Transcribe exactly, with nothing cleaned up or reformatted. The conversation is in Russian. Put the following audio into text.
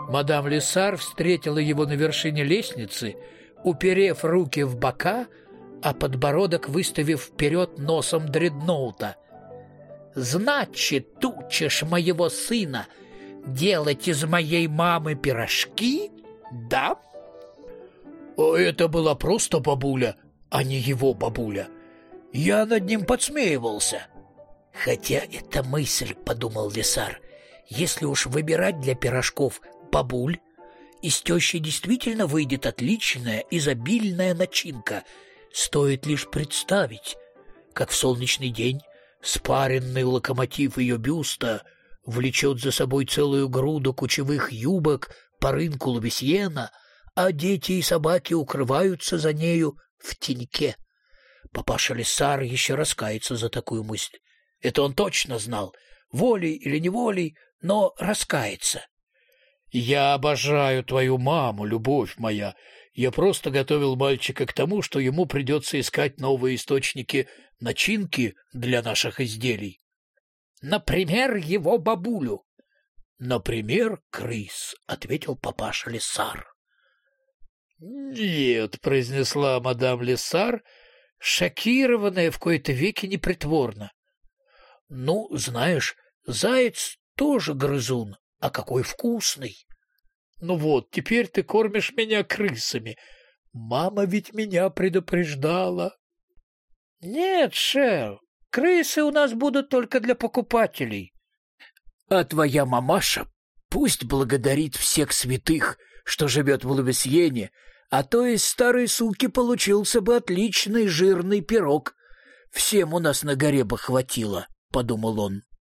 Мадам Лесар встретила его на вершине лестницы, уперев руки в бока, а подбородок выставив вперед носом дредноута. «Значит, учишь моего сына делать из моей мамы пирожки, да?» «Это была просто бабуля, а не его бабуля. Я над ним подсмеивался». «Хотя это мысль, — подумал Лесар, — если уж выбирать для пирожков бабуль, из тещи действительно выйдет отличная, изобильная начинка. Стоит лишь представить, как в солнечный день спаренный локомотив ее бюста влечет за собой целую груду кучевых юбок по рынку Лубесьена, а дети и собаки укрываются за нею в теньке. Папаша Лесар еще раскается за такую мысль. Это он точно знал, волей или неволей, но раскается. «Я обожаю твою маму, любовь моя. Я просто готовил мальчика к тому, что ему придется искать новые источники начинки для наших изделий». «Например, его бабулю». «Например, крыс», — ответил папаша Лесар. «Нет», — произнесла мадам Лесар, шокированная в кои-то веки непритворно. «Ну, знаешь, заяц тоже грызун, а какой вкусный!» «Ну вот, теперь ты кормишь меня крысами. Мама ведь меня предупреждала». «Нет, Шер, крысы у нас будут только для покупателей. А твоя мамаша пусть благодарит всех святых, что живет в Лубесьене, а то из старой суки получился бы отличный жирный пирог. Всем у нас на горе бы хватило», — подумал он.